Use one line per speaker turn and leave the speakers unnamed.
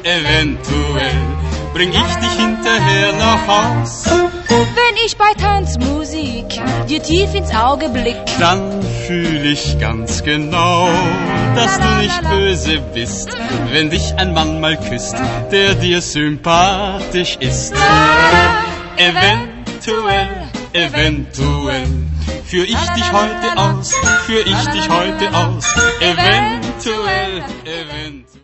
eventuell bring ich dich hinterher nach Haus.
Wenn ich bei Tanzmusik dir tief ins Auge blick,
Dann fühl ich ganz genau, dass du nicht böse bist, wenn dich ein Mann mal küsst, der dir sympathisch ist. Eventuell, eventuell führ ich dich heute aus, führ ich dich heute aus. Eventuell, eventuell.